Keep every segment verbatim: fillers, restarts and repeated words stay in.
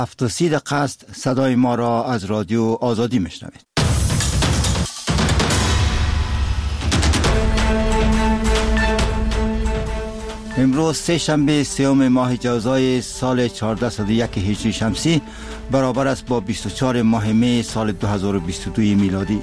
هفت و سی دقیقه است. صدای ما را از رادیو آزادی میشنوید. امروز سه شنبه سوم ماه جوزای سال چهارده صد و یک هجری شمسی برابر است با بیست و چهار ماه می سال دو هزار و بیست و دو میلادی.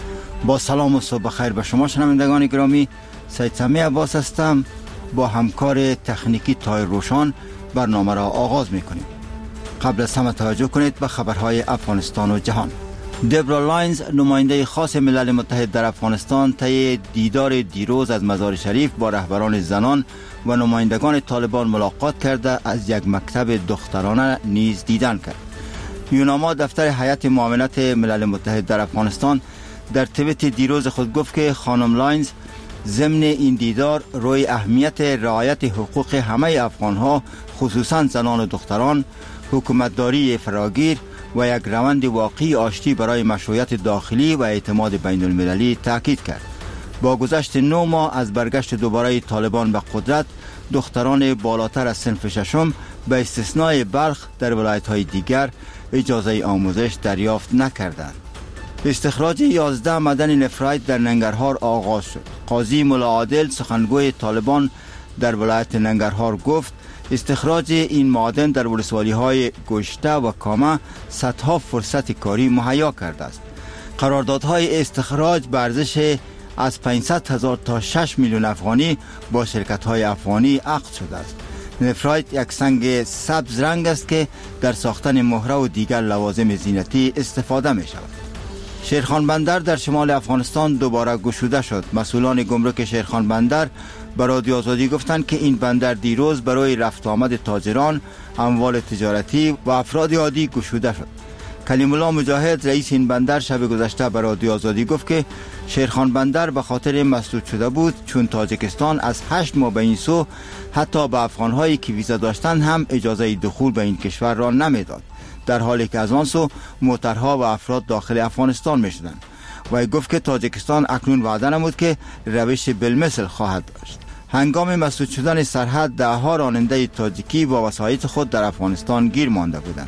با سلام و صبح بخیر به شما شنوندگان گرامی، سید سمی عباس هستم. با همکار تکنیکی تایر روشان برنامه را آغاز میکنیم. قبل از همه توجه کنید به خبرهای افغانستان و جهان. دبرا لاینز، نماینده خاص ملل متحد در افغانستان، طی دیدار دیروز از مزار شریف با رهبران زنان و نمایندگان طالبان ملاقات کرده از یک مکتب دخترانه نیز دیدن کرد. یوناما، دفتر هیئت معاونت ملل متحد در افغانستان، در توییت دیروز خود گفت که خانم لاینز ضمن این دیدار روی اهمیت رعایت حقوق همه افغانها، خصوصا زنان و دختران، حکومتداری فراگیر و یک روند واقعی آشتی برای مشروعیت داخلی و اعتماد بین المللی تاکید کرد. با گذشت نه ماه از برگشت دوباره طالبان به قدرت، دختران بالاتر از صنف ششم به استثنای بلخ در ولایت‌های دیگر اجازه آموزش دریافت نکردند. استخراج یازده معدن نفرایت در ننگرهار آغاز شد. قاضی ملا عادل، سخنگوی طالبان در ولایت ننگرهار، گفت استخراج این معادن در ولسوالی‌های گشته و کامه صدها فرصت کاری مهیا کرده است. قراردادهای استخراج به ارزش از پانصد هزار تا شش میلیون افغانی با شرکت‌های افغانی عقد شده است. نفرایت یک سنگ سبز رنگ است که در ساختن مهره و دیگر لوازم زینتی استفاده می شود. شیرخان بندر در شمال افغانستان دوباره گشوده شد. مسئولان گمرک شیرخان بندر به رادیو آزادی گفتند که این بندر دیروز برای رفت و آمد تاجران، اموال تجارتی و افراد عادی گشوده شد. کلیم الله مجاهد، رئیس این بندر، شب گذشته به رادیو آزادی گفت که شیرخان بندر به خاطر مسدود شده بود چون تاجیکستان از هشت ماه به این سو حتی به افغانهایی که ویزا داشتند هم اجازه دخول به این کشور را نمیداد، در حالی که از آن سو موترها و افراد داخل افغانستان می شدند. و گفت که تاجیکستان اکنون وعده نمود که روش بالمثل خواهد داشت. هنگام مسدود شدن سرحد، ده ها راننده تاجیکی با وسایط خود در افغانستان گیر مانده بودند.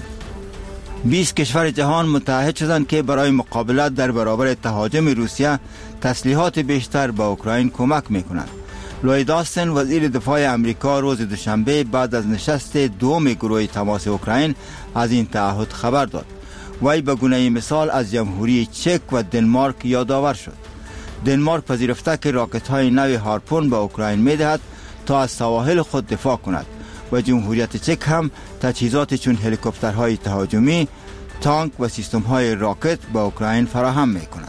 بیست کشور جهان متحد شدند که برای مقابلت در برابر تهاجم روسیه تسلیحات بیشتر به اوکراین کمک میکنند. لوید آستن، وزیر دفاع امریکا، روز دوشنبه بعد از نشست دوم گروه تماس اوکراین از این تعهد خبر داد. وی به گونه مثال از جمهوری چک و دنمارک یادآور شد. دنمارک پذیرفته که راکت های نو هارپون به اوکراین میدهد تا از سواحل خود دفاع کند و جمهوریت چک هم تجهیزات چون هلیکوپترهای تهاجمی، تانک و سیستم های راکت به اوکراین فراهم می کند.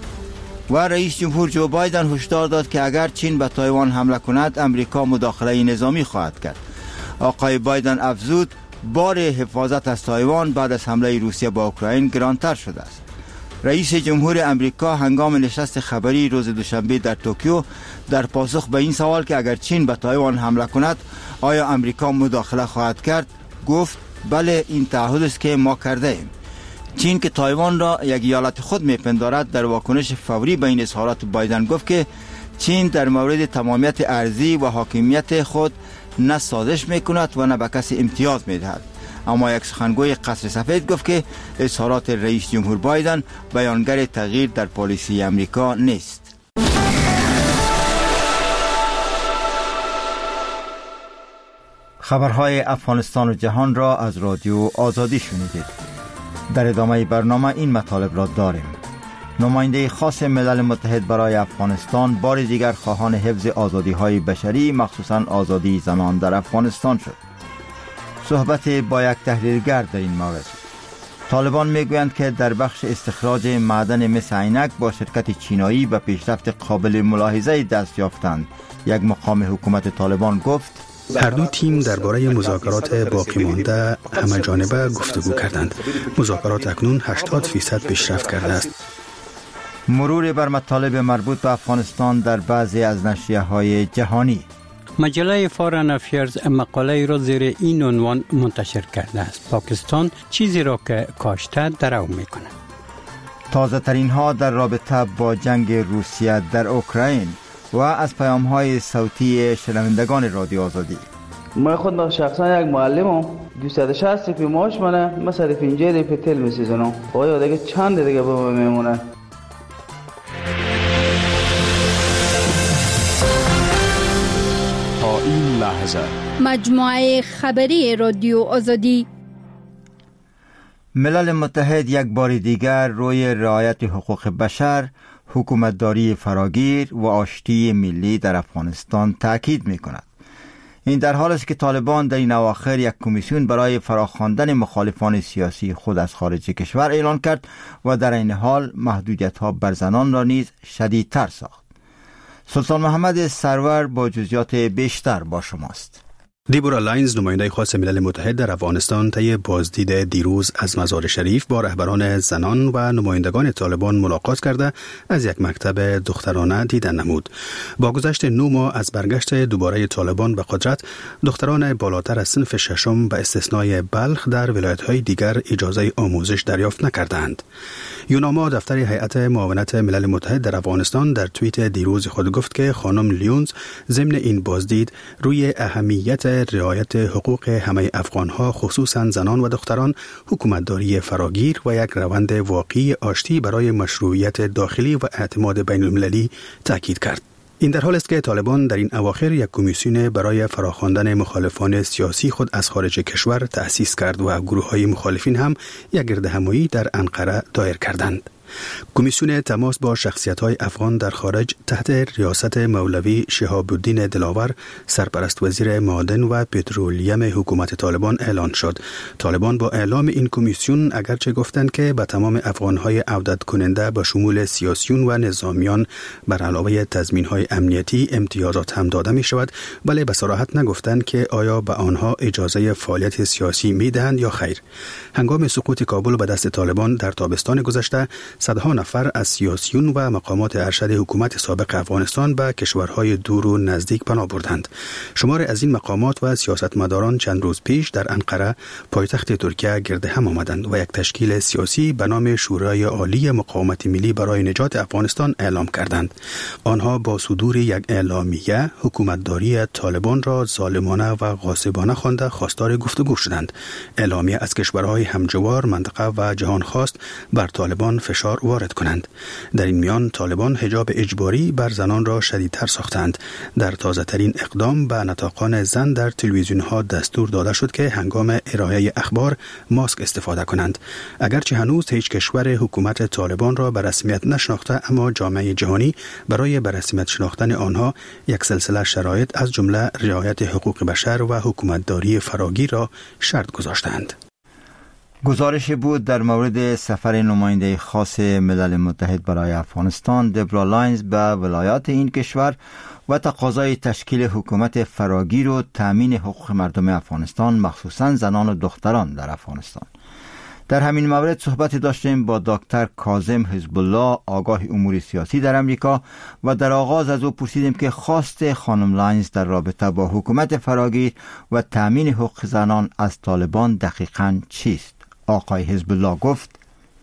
و رئیس جمهور جو بایدن هشدار داد که اگر چین به تایوان حمله کند، امریکا مداخله نظامی خواهد کرد. آقای بایدن افزود بار حفاظت از تایوان بعد از حمله روسیه به اوکراین گرانتر شده است. رئیس جمهور امریکا هنگام نشست خبری روز دوشنبه در توکیو در پاسخ به این سوال که اگر چین به تایوان حمله کند آیا امریکا مداخله خواهد کرد، گفت بله، این تعهد است که ما کرده ایم. چین که تایوان را یک ایالت خود میپندارد، در واکنش فوری به این اظهارات بایدن گفت که چین در مورد تمامیت ارضی و حاکمیت خود نه سازش میکند و نه به کسی امتیاز میدهد. اما یک سخنگوی قصر سفید گفت که اظهارات رئیس جمهور بایدن بیانگر تغییر در پالیسی امریکا نیست. خبرهای افغانستان و جهان را از رادیو آزادی شنیدید. در ادامه برنامه این مطالب را داریم. نماینده خاص ملل متحد برای افغانستان بار دیگر خواهان حفظ آزادی‌های بشری، مخصوصا آزادی زنان در افغانستان شد. صحبت با یک تحلیلگر در این مورد. طالبان میگویند که در بخش استخراج معدن مس عینک با شرکت چینایی به پیشرفت قابل ملاحظه دست یافتند. یک مقام حکومت طالبان گفت هر دو تیم درباره مذاکرات باقی مانده همه جانبه گفتگو کردند. مذاکرات اکنون هشتاد درصد پیشرفت کرده است. مرور بر مطالب مربوط به افغانستان در بعضی از نشریه‌های جهانی. مجله فارن افیرز مقاله را زیر این عنوان منتشر کرده است: پاکستان چیزی را که کاشته درو میکنه. تازه ترین ها در رابطه با جنگ روسیه در اوکراین و از پیام های صوتی شنوندگان رادیو آزادی. من خود شخصا یک معلمم، دویست و شصت فی معاش منه، من صرف اینجا دی پتل میسیزنم. آیا دیگه چند دیگه به من میمونه؟ تا این لحظه مجموعه خبری رادیو آزادی. ملل متحد یک بار دیگر روی رعایت حقوق بشر، حکومتداری فراگیر و آشتی ملی در افغانستان تاکید می کند. این در حالی است که طالبان در این اواخر یک کمیسیون برای فراخواندن مخالفان سیاسی خود از خارج کشور اعلان کرد و در این حال محدودیت‌ها بر زنان را نیز شدیدتر ساخت. سلطان محمد سرور با جزئیات بیشتر با شماست. دیبورا لاینز، نماینده خاص ملل متحد در افغانستان، طی بازدید دیروز از مزار شریف با رهبران زنان و نمایندگان طالبان ملاقات کرده از یک مکتب دخترانه دیدن نمود. با گذشت نه ماه از برگشت دوباره طالبان به قدرت، دختران بالاتر از صنف ششم به استثنای بلخ در ولایت‌های دیگر اجازه آموزش دریافت نکردند. یوناما، دفتر هیئت معاونت ملل متحد در افغانستان، در توییت دیروز خود گفت که خانم لیونز ضمن این بازدید روی اهمیت رعایت حقوق همه افغانها، خصوصا زنان و دختران، حکومتداری فراگیر و یک روند واقعی آشتی برای مشروعیت داخلی و اعتماد بین المللی تاکید کرد. این در حال است که طالبان در این اواخر یک کمیسیون برای فراخواندن مخالفان سیاسی خود از خارج کشور تأسیس کرد و گروه‌های مخالفین هم یک گردهمایی در انقره دایر کردند. کمیسیون تماس با شخصیت‌های افغان در خارج تحت ریاست مولوی شهاب الدین دلاور، سرپرست وزیر معادن و پترولیم حکومت طالبان اعلان شد. طالبان با اعلام این کمیسیون اگرچه گفتند که به تمام افغان‌های عودت کننده به شمول سیاسیون و نظامیان بر علاوه تضمین‌های امنیتی امتیازات هم داده می‌شود، ولی به صراحت نگفتند که آیا به آنها اجازه فعالیت سیاسی می‌دهند یا خیر. هنگام سقوط کابل به دست طالبان در تابستان گذشته، صدها نفر از سیاسیون و مقامات ارشد حکومت سابق افغانستان به کشورهای دور و نزدیک پناه بردند. شمار از این مقامات و سیاستمداران چند روز پیش در انقره، پایتخت ترکیه، گرد هم آمدند و یک تشکیل سیاسی به نام شورای عالی مقاومت ملی برای نجات افغانستان اعلام کردند. آنها با صدور یک اعلامیه حکومتداری طالبان را ظالمانه و غاصبانه خوانده خواستار گفتگو شدند. اعلامیه از کشورهای همجوار، منطقه و جهان خواست بر طالبان فشار وارد کنند. در این میان طالبان حجاب اجباری بر زنان را شدیدتر ساختند. در تازه ترین اقدام به نطاقان زن در تلویزیون ها دستور داده شد که هنگام ارائه اخبار ماسک استفاده کنند. اگرچه هنوز هیچ کشور حکومت طالبان را به رسمیت نشناخته، اما جامعه جهانی برای به رسمیت شناختن آنها یک سلسله شرایط از جمله رعایت حقوق بشر و حکومتداری فراگیر را شرط گذاشتند. گزارش بود در مورد سفر نماینده خاص ملل متحد برای افغانستان دیبورا لاینز به ولایات این کشور و تقاضای تشکیل حکومت فراگیر و تامین حقوق مردم افغانستان، مخصوصاً زنان و دختران در افغانستان. در همین مورد صحبت داشتیم با دکتر کاظم حزب الله، آگاه امور سیاسی در امریکا، و در آغاز از او پرسیدیم که خواست خانم لاینز در رابطه با حکومت فراگیر و تامین حقوق زنان از طالبان دقیقاً چیست؟ آقای حزب الله گفت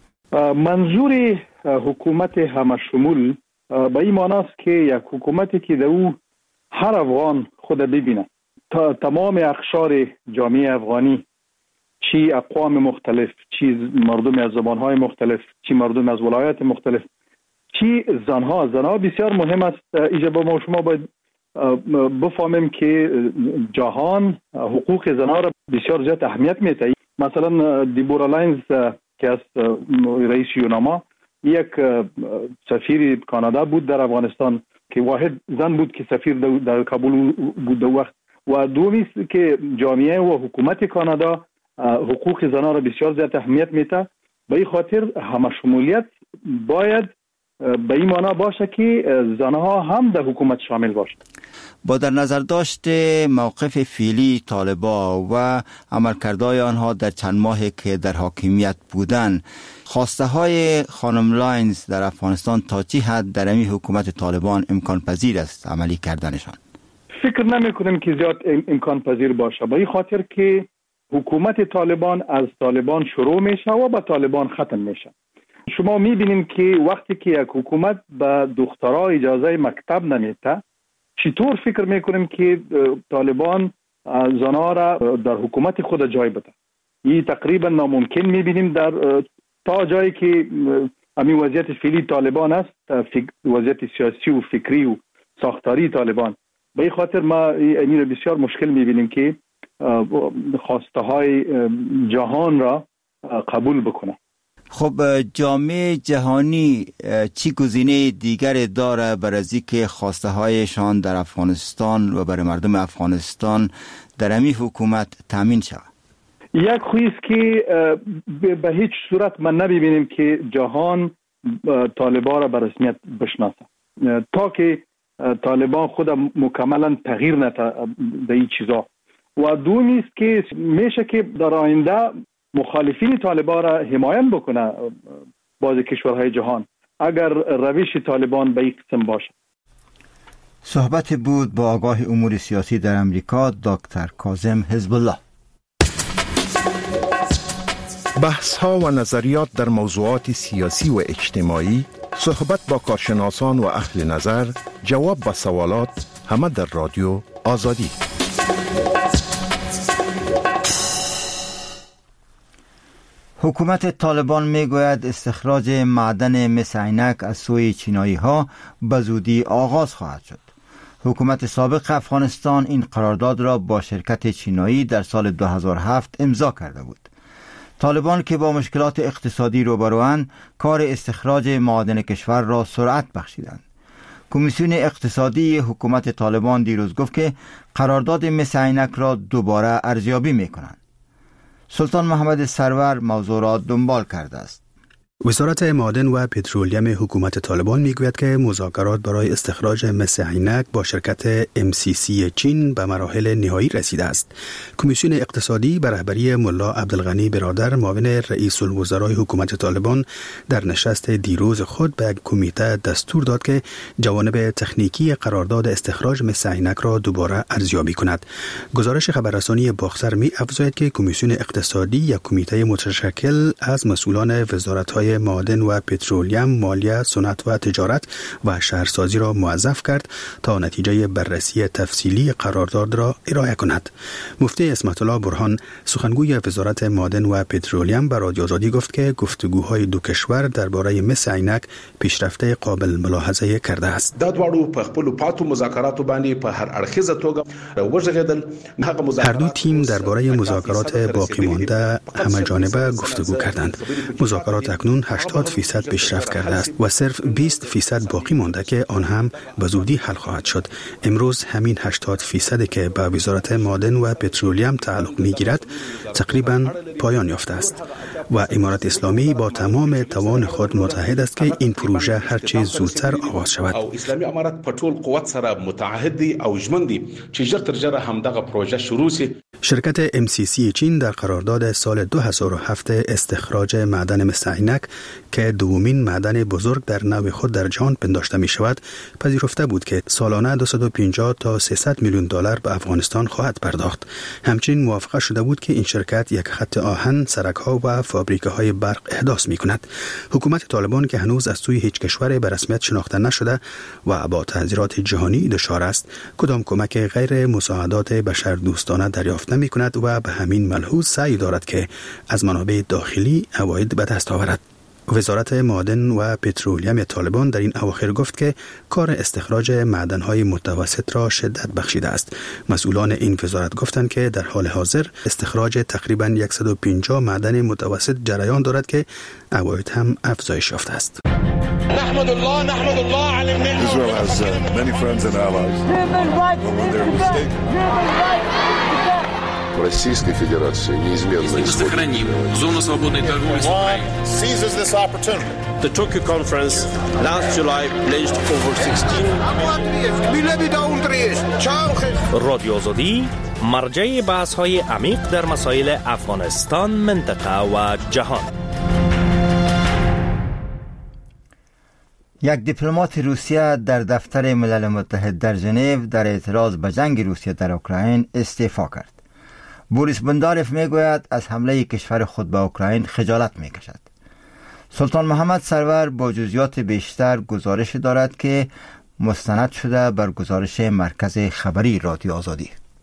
منظور حکومت همشمول به این معنی است که یک حکومتی که در او هر افغان خود ببینه، تا تمام اقشار جامعه افغانی، چی اقوام مختلف، چی مردم از زبانهای مختلف، چی مردم از ولایات مختلف، چی زنها. زنها بسیار مهم است. اینجا با ما شما باید بفهمیم که جهان حقوق زنها را بسیار زیاد اهمیت میده. مثلا دیبورا لاینز که از رئیس یوناما، یک سفیر کانادا بود در افغانستان که واحد زن بود که سفیر در کابل بود در وقت. و دومی است که جامعه و حکومت کانادا حقوق زنان را بسیار زیاد اهمیت میده. به این خاطر همشمولیت باید به این معنا باشه که زنها هم در حکومت شامل باشند. با در نظر داشت موقف فعلی طالبان و عملکردهای آنها در چند ماهی که در حاکمیت بودند، خواسته های خانم لاینز در افغانستان تا چه حد در این حکومت طالبان امکان پذیر است عملی کردنشان؟ فکر نمی کنم که زیاد امکان پذیر باشه، به این خاطر که حکومت طالبان از طالبان شروع میشه و با طالبان ختم میشه. شما میبینیم که وقتی که یک حکومت به دخترها اجازه مکتب نمیده، چطور فکر میکنیم که طالبان زنها را در حکومت خود جای بده. این تقریبا ناممکن میبینیم در تا جایی که همین وضعیت فعلی طالبان است، وضعیت سیاسی و فکری و ساختاری طالبان. به این خاطر ما این را بسیار مشکل میبینیم که خواسته های جهان را قبول بکنه. خب جامعه جهانی چی گزینه دیگر داره برای اینکه خواسته هایشان در افغانستان و برای مردم افغانستان در همین حکومت تامین شود؟ یک خویست که به هیچ صورت من نبینیم که جهان طالبان را به رسمیت بشناسه تا که طالبان خود مکملا تغییر نده در این چیزا. و دومی است که میشه که در آینده مخالفین طالبان را حمایت بکنه بعضی کشورهای جهان اگر روش طالبان به این قسم باشه. صحبت بود با آگاه امور سیاسی در امریکا دکتر کاظم حزب الله. بحث ها و نظریات در موضوعات سیاسی و اجتماعی، صحبت با کارشناسان و اهل نظر، جواب به سوالات، همه در رادیو آزادی. حکومت طالبان میگوید استخراج معدن مس عینک از سوی چینایی ها به زودی آغاز خواهد شد. حکومت سابق افغانستان این قرارداد را با شرکت چینایی در سال دو هزار و هفت امضا کرده بود. طالبان که با مشکلات اقتصادی روبروند، کار استخراج معادن کشور را سرعت بخشیدند. کمیسیون اقتصادی حکومت طالبان دیروز گفت که قرارداد مس عینک را دوباره ارزیابی می‌کنند. سلطان محمد سرور موضوع را دنبال کرده است. وزارت معادن و پترولیم حکومت طالبان میگوید که مذاکرات برای استخراج مس عینک با شرکت ام سی سی چین به مراحل نهایی رسیده است. کمیسیون اقتصادی به رهبری ملا عبدالغنی برادر معاون رئیس الوزرای حکومت طالبان در نشست دیروز خود به کمیته دستور داد که جوانب تکنیکی قرارداد استخراج مس عینک را دوباره ارزیابی کند. گزارش خبررسانی باخسر می افزاید که کمیسیون اقتصادی یک کمیته متشکل از مسئولان وزارت‌های معادن و پترولیم، مالیه، صنعت و تجارت و شهرسازی را موظف کرد تا نتیجه بررسی تفصیلی قرارداد را ارائه کند. مفتی اسمت الله برهان سخنگوی وزارت معادن و پترولیم به رادیو آزادی گفت که گفتگوهای دو کشور درباره مس عینک پیشرفت قابل ملاحظه کرده است. دا دواړو په خپل پاتو مذاکراتو باندې په هر اړخیزه توګه وژغیدل. هر دو تیم درباره مذاکرات باقی مانده همه جانبه گفتگو کردند. مذاکرات اکنون هشتاد فیصد پیشرفت کرده است و صرف بیست فیصد باقی مانده که آن هم به زودی حل خواهد شد. امروز همین هشتاد فیصدی که به وزارت معادن و پترولیم تعلق میگیرد تقریبا پایان یافته است و امارت اسلامی با تمام توان خود متحد است که این پروژه هرچه زودتر آغاز شود. او اسلامی امارت په ټول قوت سره متعهد دی او ژمن دی چې ژر تر ژره همدغه پروژه شروع شي. شرکت ام سی سی چین در قرارداد سال دو هزار و هفت استخراج معدن مس عینک که دومین معدن بزرگ در نوع خود در جهان پنداشته می شود پذیرفته بود که سالانه دویست و پنجاه تا سیصد میلیون دلار به افغانستان خواهد پرداخت. همچنین موافقه شده بود که این شرکت یک خط آهن، سرک‌ها و فابریکه‌های برق احداث می کند. حکومت طالبان که هنوز از سوی هیچ کشور به رسمیت شناخته نشده و با تحذیرات جهانی دچار است، کدام کمک غیر مساعدات بشردوستانه دریافت نمی کند و به همین ملحوظ سعی دارد که از منابع داخلی عواید به دست آورد. وزارت معادن و پترولیم طالبان در این اواخر گفت که کار استخراج معدن‌های متوسط را شدت بخشیده است. مسئولان این وزارت گفتند که در حال حاضر استخراج تقریباً صد و پنجاه معدن متوسط جریان دارد که عواید هم افزایش یافته است. نحمد الله نحمد الله على النعمة. Israel has uh, many friends and allies. When they're mistaken. Российской Федерации неизменно сохраним зону свободной торговли с Украиной. Seizes this opportunity. The Tokyo conference last July pledged over sixteen. رادیو آزادی مرجع بحث‌های عمیق در مسائل افغانستان، منطقه و جهان. یک دیپلمات روسیه در دفتر ملل متحد در ژنو در اعتراض به جنگ روسیه در اوکراین استعفا کرد. بوریس بنداروف میگوید از حمله کشور خود به اوکراین خجالت میکشد. سلطان محمد سرور با جزئیات بیشتر گزارش دارد که مستند شده بر گزارش مرکز خبری رادیو آزادی.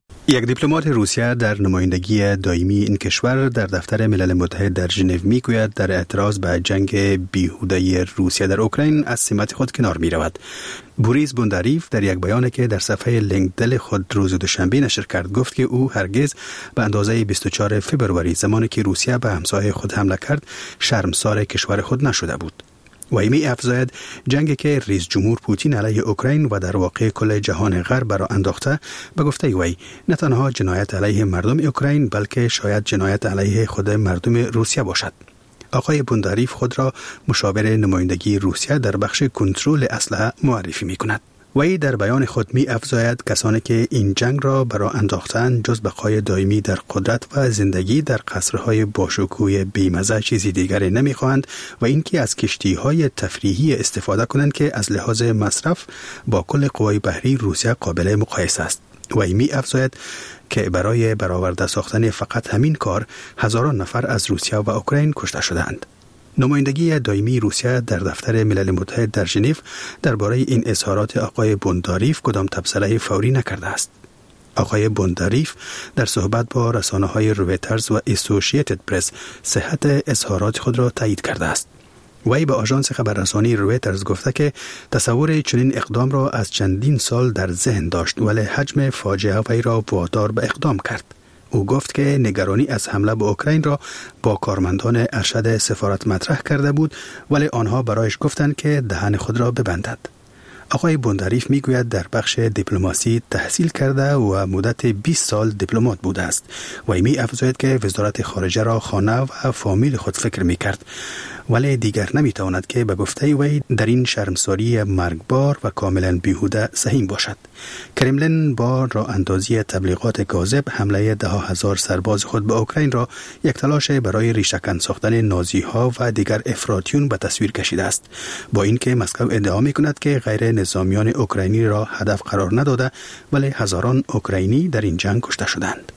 یک دیپلمات روسیه در نمایندگی دائمی این کشور در دفتر ملل متحد در ژنو میگوید در اعتراض به جنگ بیهوده روسیه در اوکراین از سمت خود کنار می رود. بوریس بونداریف در یک بیانی که در صفحه لینکدین خود روز دوشنبه نشر کرد گفت که او هرگز به اندازه بیست و چهارم فوریه زمانی که روسیه به همسایه خود حمله کرد شرمسار کشور خود نشده بود. و می افزاید جنگی که رئیس جمهور پوتین علیه اوکراین و در واقع کل جهان غرب را انداخته به گفته وی نه تنها جنایت علیه مردم اوکراین بلکه شاید جنایت علیه خود مردم روسیه باشد. آقای بونداریف خود را مشاور نمایندگی روسیه در بخش کنترل اسلحه معرفی می کند. وی در بیان خود می افزاید کسانی که این جنگ را برای انداختن جز بقای دائمی در قدرت و زندگی در قصرهای باشکوه بیمزه چیزی دیگری نمی خواهند و اینکه از کشتی‌های تفریحی استفاده کنند که از لحاظ مصرف با کل قوای بحری روسیه قابل مقایسه است. وی می افزاید که برای برآورده ساختن فقط همین کار هزاران نفر از روسیه و اوکراین کشته شدند. نمایندگی دائمی روسیه در دفتر ملل متحد در ژنو درباره این اظهارات آقای بونداریف کدام تبصره فوری نکرده است. آقای بونداریف در صحبت با رسانه‌های رویترز و اسوسییتد پرس صحت اظهارات خود را تایید کرده است. وی به آژانس خبررسانی رویترز گفته که تصور چنین اقدام را از چندین سال در ذهن داشت ولی حجم فاجعه وی را وادار به اقدام کرد. او گفت که نگرانی از حمله به اوکراین را با کارمندان ارشد سفارت مطرح کرده بود ولی آنها برایش گفتند که دهن خود را ببندد. آقای بونداریف میگوید در بخش دیپلماسی تحصیل کرده و مدت بیست سال دیپلمات بوده است و می افزاید که وزارت خارجه را خانه و فامیل خود فکر می کرد ولی دیگر نمی تواند که به گفته وی در این شرمساری مرگبار و کاملا بیهوده سهیم باشد. کرملین با راه اندازی تبلیغات کاذب حمله ده هزار سرباز خود به اوکراین را یک تلاش برای ریشه‌کن ساختن نازی ها و دیگر افراطیون به تصویر کشیده است، با اینکه مسکو ادعا می کند که غیر نظامیان اوکراینی را هدف قرار نداده ولی هزاران اوکراینی در این جنگ کشته شدند.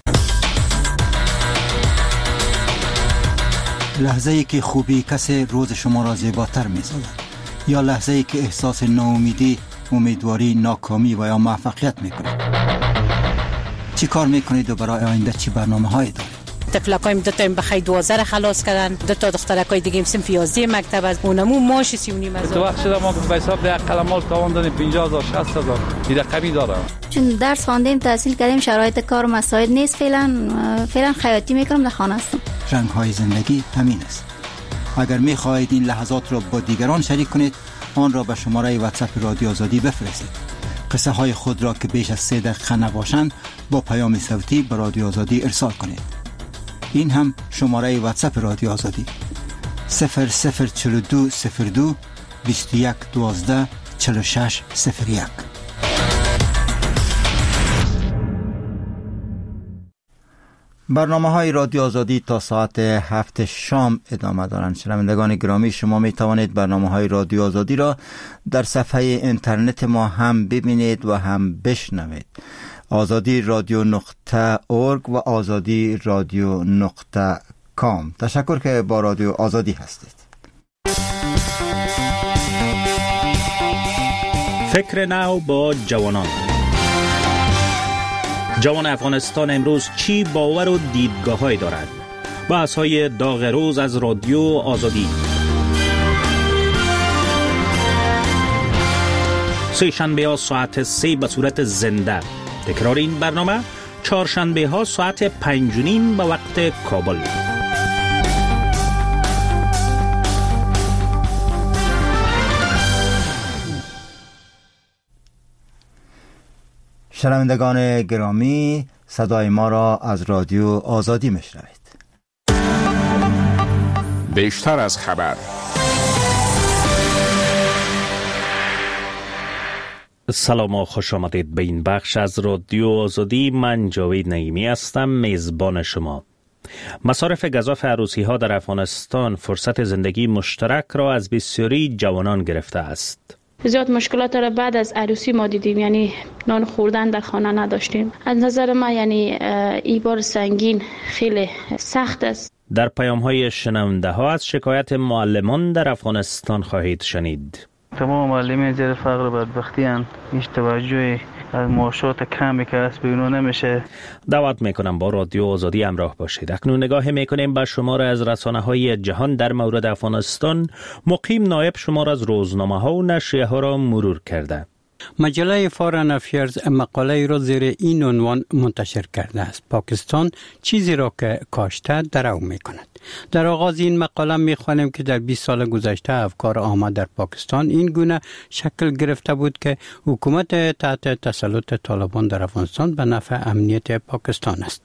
لحظه ای که خوبی کسی روز شما را زیباتر می سازد یا لحظه ای که احساس ناامیدی، امیدواری، ناکامی و یا موفقیت می کنید. چی کار می کنید و برای آینده چی برنامه هایی دارید؟ تفلکایم دو تا بخی دوازده را خلاص کردن، دو تا دخترکای دیگه صنف یازده مکتب از اونمو ماش سی و نیم هزار. تو وقت شده ما به حساب ده قلمال تاوان دادیم پنجاه هزار شصت هزار دیگه کمی داره. چون درس خواندیم تحصیل کردیم شرایط کار و مساعد نیست، فعلا فعلا خیاطی میکنم در خانه هستم. رنگ های زندگی همین است. اگر می خواهید این لحظات را با دیگران شریک کنید آن را به شماره واتساپ رادیو آزادی بفرستید. قصه های خود را که بیش از سه دقیقه نباشند با پیام صوتی به رادیو آزادی ارسال کنید. این هم شماره واتساپ رادیو آزادی صفر صفر چهل و دو صفر دو بیست و یک دوازده چهل و شش صفر یک. برنامه های رادیو آزادی تا ساعت هفت شام ادامه دارند. شنوندگان گرامی، شما می توانید برنامه های رادیو آزادی را در صفحه اینترنت ما هم ببینید و هم بشنوید. آزادی رادیو نقطه اورگ و آزادی رادیو نقطه کام. تشکر که با رادیو آزادی هستید. فکر نو با جوانان. جوان افغانستان امروز چی باور و دیدگاه‌هایی دارد؟ بحث‌های داغ روز از رادیو آزادی. سه شنبه ها ساعت سه به صورت زنده. تکرار این برنامه چهارشنبه ها ساعت پنج و نیم به وقت کابل. شنوندگان گرامی، صدای ما را از رادیو آزادی میشنوید. بیشتر از خبر. سلام و خوش آمدید به این بخش از رادیو آزادی. من جاوید نعیمی هستم، میزبان شما. مصارف گزاف عروسی ها در افغانستان فرصت زندگی مشترک را از بسیاری جوانان گرفته است. زیاد مشکلات را بعد از عروسی ما دیدیم، یعنی نان خوردن در خانه نداشتیم. از نظر من یعنی این بار سنگین خیلی سخت است. در پیام های شنونده ها از شکایت معلمان در افغانستان خواهید شنید. تمام معلمین زیر فقر و بدبختی هستند. هیچ توجهی از معاشات کمی که از بیرون نمیشه. دعوت میکنم با رادیو آزادی همراه باشید. اکنون نگاه میکنیم به شمار از رسانه های جهان در مورد افغانستان. مقیم نایب شمار از روزنامه ها و نشریه ها را مرور کرده. مجله فارن افیرز مقاله را زیر این عنوان منتشر کرده است: پاکستان چیزی را که کاشته درو می کند. در آغاز این مقاله می خوانیم که در بیست سال گذشته افکار عامه در پاکستان این گونه شکل گرفته بود که حکومت تحت تسلط طالبان در افغانستان به نفع امنیت پاکستان است.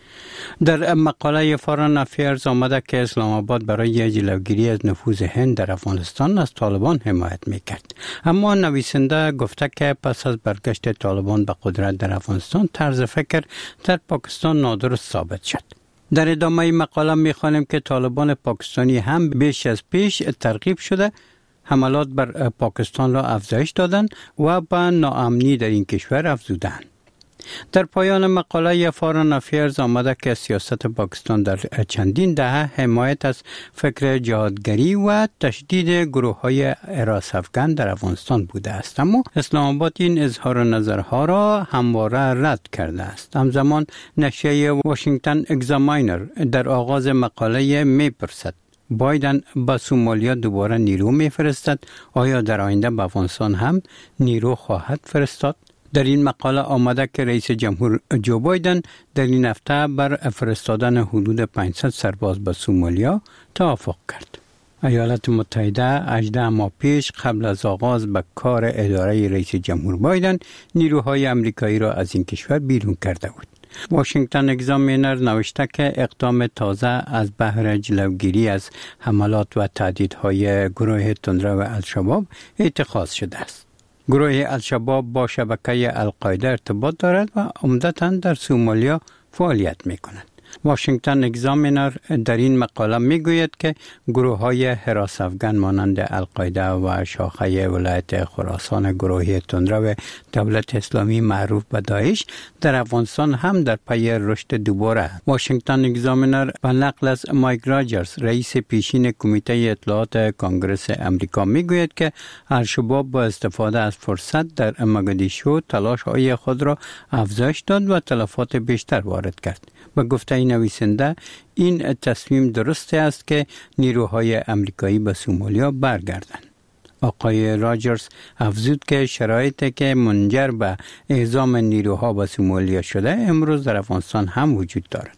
در مقاله فارن افیرز آمده که اسلام آباد برای جلوگیری از نفوذ هند در افغانستان از طالبان حمایت میکرد. اما نویسنده گفته که پس از برگشت طالبان به قدرت در افغانستان طرز فکر در پاکستان نادرست ثابت شد. در ادامه مقاله میخوانیم که طالبان پاکستانی هم بیش از پیش ترغیب شده حملات بر پاکستان را افزایش دادند و به ناامنی در این کشور افزودند. در پایان مقاله فارن افیرز آمده که سیاست پاکستان در چندین دهه حمایت از فکر جهادگری و تشدید گروه های حراس افغان در افغانستان بوده است، اما اسلام آباد این اظهار نظرها را همواره رد کرده است. همزمان نشریه واشنگتن اگزاماینر در آغاز مقاله میپرسد: بایدن به سومالیا دوباره نیرو میفرستد؟ آیا در آینده به افغانستان هم نیرو خواهد فرستاد؟ در این مقاله آمده که رئیس جمهور جو بایدن در این هفته بر فرستادن حدود پانصد سرباز به سومالیا توافق کرد. ایالات متحده هجده ماه پیش قبل از آغاز به کار اداره رئیس جمهور بایدن نیروهای امریکایی را از این کشور بیرون کرده بود. واشنگتن اگزامینر نوشته که اقدام تازه از بهر جلوگیری از حملات و تهدیدهای گروه تندرو الشباب اتخاذ شده است. گروه الشباب با شبکه القاعده ارتباط دارد و عمدتاً در سومالیا فعالیت می کند. واشنگتن اگزامینر در این مقاله می گوید که گروه های حراس افغان مانند القاعده و شاخه ولایت خراسان گروهی تندرو دولت اسلامی معروف به داعش در افغانستان هم در پی رشد دوباره. واشنگتن اگزامینر به نقل از مایک راجرز رئیس پیشین کمیته اطلاعات کانگرس امریکا می گوید که الشباب با استفاده از فرصت در مگادیشو تلاش های خود را افزایش داد و تلفات بیشتر وارد کرد. به گفته نویسنده این تصمیم درسته است که نیروهای امریکایی به سومالیا برگردند. آقای راجرز افزود که شرایطی که منجر به اعزام نیروها به سومالیا شده امروز در افغانستان هم وجود دارد.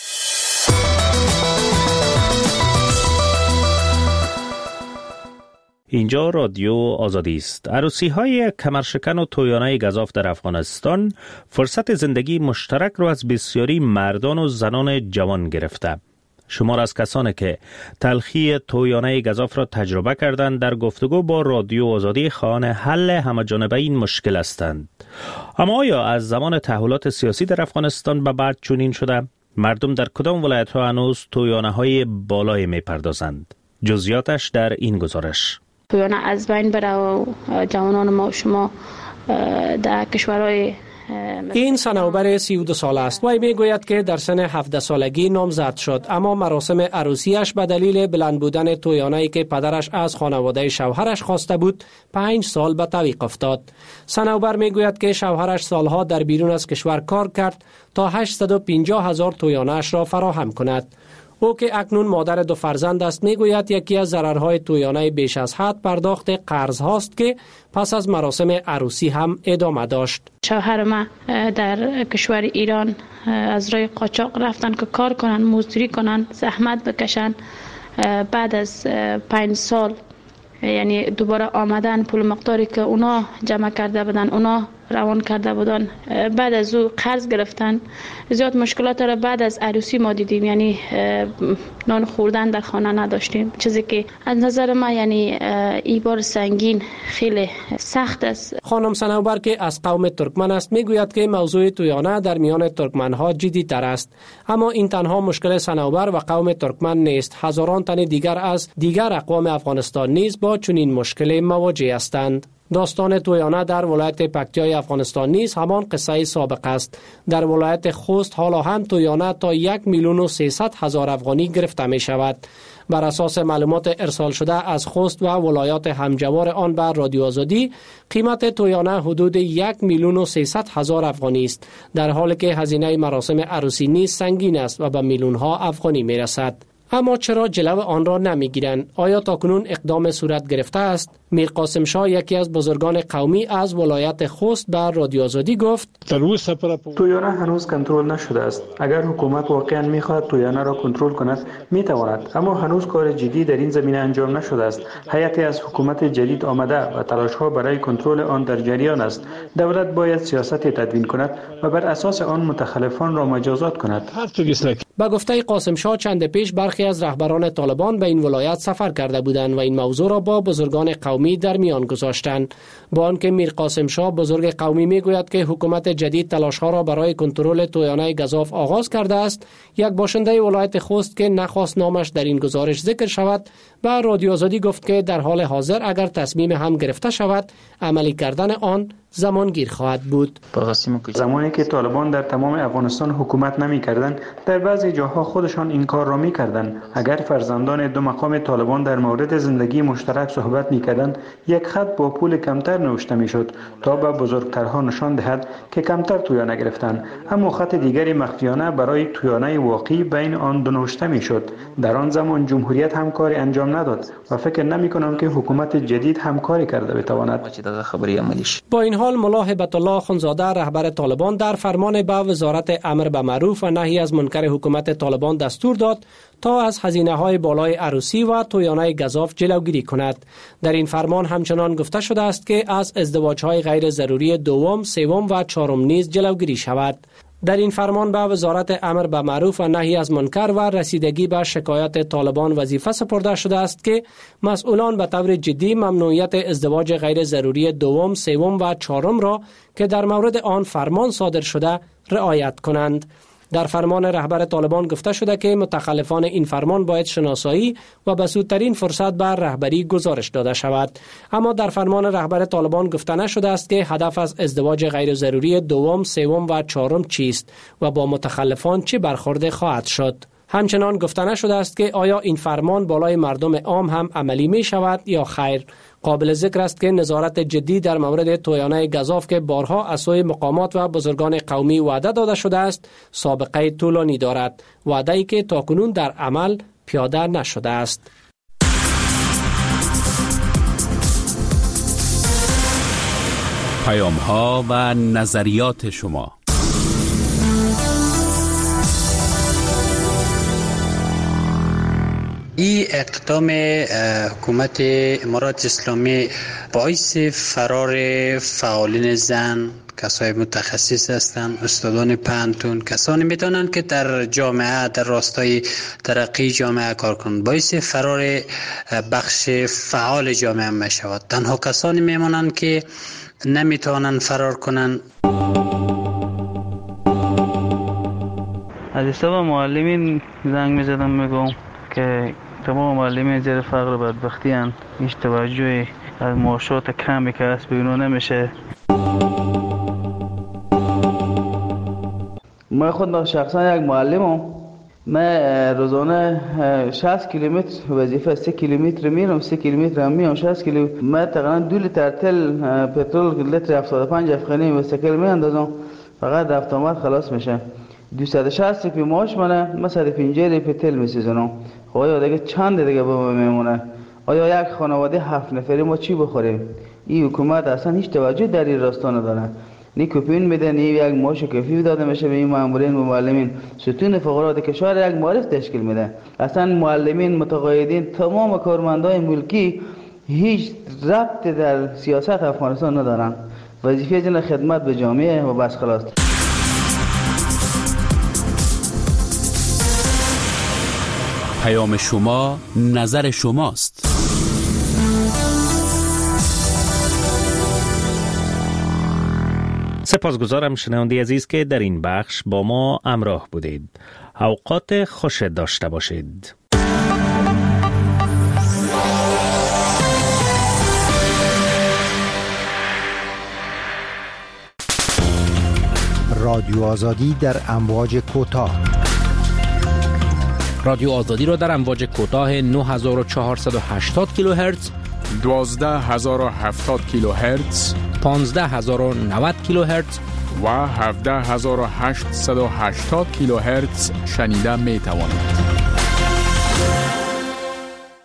اینجا رادیو آزادی است. عروسی های کمرشکن و تویانه گزاف در افغانستان فرصت زندگی مشترک را از بسیاری مردان و زنان جوان گرفته. شمار از کسانی که تلخی تویانه گزاف را تجربه کردند در گفتگو با رادیو آزادی خواهان حل همه‌جانبه این مشکل هستند. اما آیا از زمان تحولات سیاسی در افغانستان به بعد چنین شده؟ مردم در کدام ولایت ها هنوز تویانه های بالای می پردازند؟ جزئیاتش در این گزارش. تویانه از بین بره و جوانان ما و شما در کشورهای این صنوبر سی و دو ساله است. وی میگوید که در سن هفده سالگی نامزد شد، اما مراسم عروسیش به دلیل بلند بودن تویانه‌ای که پدرش از خانواده شوهرش خواسته بود پنج سال به تعویق افتاد. صنوبر میگوید که شوهرش سالها در بیرون از کشور کار کرد تا هشتصد و پنجاه هزار تویانه‌اش را فراهم کند. او که اکنون مادر دو فرزند است میگوید یکی از ضررهای تویانه بیش از حد پرداخت قرض هاست که پس از مراسم عروسی هم ادامه داشت. شوهر ما در کشور ایران از راه قاچاق رفتن که کار کنن، مزدوری کنن، زحمت بکشن. بعد از پنج سال یعنی دوباره آمدن پول مقداری که اونا جمع کرده بودن اونا روان کرده بودن، بعد از او قرض گرفتن. زیاد مشکلات را بعد از عروسی ما دیدیم، یعنی نان خوردن در خانه نداشتیم، چیزی که از نظر ما یعنی ای بار سنگین خیلی سخت است. خانم صنوبر که از قوم ترکمن است میگوید که موضوع تویانه در میان ترکمن ها جدی تر است، اما این تنها مشکل صنوبر و قوم ترکمن نیست. هزاران تن دیگر از دیگر اقوام افغانستان نیز با چنین مشکل مواجه هستند. داستان تویانه در ولایت پکتیای افغانستان نیز همان قصه سابق است. در ولایت خوست حالا هم تویانه تا یک میلیون و سیصد هزار افغانی گرفته می شود. بر اساس معلومات ارسال شده از خوست و ولایات همجوار آن بر رادیو آزادی، قیمت تویانه حدود یک میلیون و سیصد هزار افغانی است، در حالی که هزینه مراسم عروسی نیز سنگین است و به میلیون ها افغانی می رسد. اما چرا جلو آن را نمیگیرند؟ آیا تاکنون اقدام صورت گرفته است؟ میر قاسم شاه، یکی از بزرگان قومی از ولایت خوست، بر رادیو آزادی گفت: تویانه هنوز کنترل نشده است. اگر حکومت واقعا میخواهد تویانه را کنترل کند میتواند، اما هنوز کار جدی در این زمینه انجام نشده است. هیئتی از حکومت جدید آمده و تلاش ها برای کنترل آن در جریان است. دولت باید سیاست تدوین کند و بر اساس آن متخلفان را مجازات کند. با گفته قاسم شاه، چند پیش برخی از رهبران طالبان به این ولایت سفر کرده بودند و این موضوع را با بزرگان قومی در میان گذاشتند. با آنکه میر قاسم شاه بزرگ قومی میگوید که حکومت جدید تلاش ها را برای کنترل تویانه گزاف آغاز کرده است، یک باشنده ولایت خوست که نخواست نامش در این گزارش ذکر شود، به رادیو آزادی گفت که در حال حاضر اگر تصمیم هم گرفته شود، عملی کردن آن زمان گیر خواهد بود. زمانی که طالبان در تمام افغانستان حکومت نمی کردند، در بعضی جاها خودشان این کار را می کردند. اگر فرزندان دو مقام طالبان در مورد زندگی مشترک صحبت می کردند، یک خط با پول کمتر نوشته می شد تا به بزرگترها نشان دهد که کمتر تویانه گرفتند، اما خط دیگری مخفیانه برای تویانه واقعی بین آن دو نوشته می شد. در آن زمان جمهوریت هم کاری انجام نداد و فکر نمی کنم که حکومت جدید هم کاری کرده بتواند. با این حال ملا هبت الله اخندزاده، رهبر طالبان، در فرمان به وزارت امر به معروف و نهی از منکر حکومت طالبان دستور داد تا از هزینه‌های بالای عروسی و تویانه گزاف جلوگیری کند. در این فرمان همچنان گفته شده است که از ازدواج‌های غیر ضروری دوم، سوم و چهارم نیز جلوگیری شود. در این فرمان به وزارت امر به معروف و نهی از منکر و رسیدگی به شکایت طالبان وظیفه سپرده شده است که مسئولان به طور جدی ممنوعیت ازدواج غیر ضروری دوم، سوم و چهارم را که در مورد آن فرمان صادر شده رعایت کنند. در فرمان رهبر طالبان گفته شده که متخلفان این فرمان باید شناسایی و به زودترین فرصت بر رهبری گزارش داده شود. اما در فرمان رهبر طالبان گفته نشده است که هدف از ازدواج غیر ضروری دوم، سوم و چهارم چیست و با متخلفان چه برخورد خواهد شد. همچنان گفته نشده است که آیا این فرمان بالای مردم عام هم عملی می شود یا خیر. قابل ذکر است که نظارت جدی در مورد تویانه گزاف که بارها از سوی مقامات و بزرگان قومی وعده داده شده است، سابقه طولانی دارد، وعده‌ای که تاکنون در عمل پیاده نشده است. پیام‌ها و نظریات شما. این اقدام حکومت امارات اسلامی باعث فرار فعالین زن، کسای متخصص هستند، استادان پانتون، کسانی میتونن که در جامعه در راستای ترقی جامعه کار کنند، باعث فرار بخش فعال جامعه میشود. تنها کسانی میمونن که نمیتونن فرار کنن. از حساب معلمین زنگ میزدم میگم که تمام معلمین زیر فقر و بدبختی هستند، هیچ توجهی از معاشات کمی که هست بیرون نمیشه. من خود شخصا یک معلمم. من روزانه شصت کیلومتر وظیفه سه کیلومتر میرم، سه کیلومتر هم میام شصت کیلومتر. من تقریبا دو لیتر تل پترول لیتر هفتاد و پنج افغانی مستقل میاندازم، فقط رفت آمد خلاص میشه. دویست و شصت روپیه معاش منه، من صد و پنجاه روپیه تل میسوزونم. آیا دیگه چند دیگه به ما میمونه؟ آیا یک خانواده هفت نفری ما چی بخوریم؟ این حکومت اصلا هیچ توجه در این راستا نداره. نی کوپین میده، نی یک معاش کافی داده میشه به این مامورین و معلمین. ستون فقرات کشور یک معارف تشکیل میده. اصلا معلمین، متقاعدین، تمام کارمندای ملکی هیچ ربط در سیاست افغانستان ندارن. وظیفه جن خدمت به جامعه و بس خلاص. پیام شما، نظر شماست. سپاسگزارم شنونده عزیز که در این بخش با ما همراه بودید. اوقات خوش داشته باشید. رادیو آزادی در امواج کوتاه. رادیو آزادی را در امواج کوتاه نه هزار و چهارصد و هشتاد کیلوهرتز، دوازده هزار و هفتاد کیلوهرتز، پانزده هزار و نود کیلوهرتز و هفده هزار و هشتصد و هشتاد کیلوهرتز شنیده می توانید.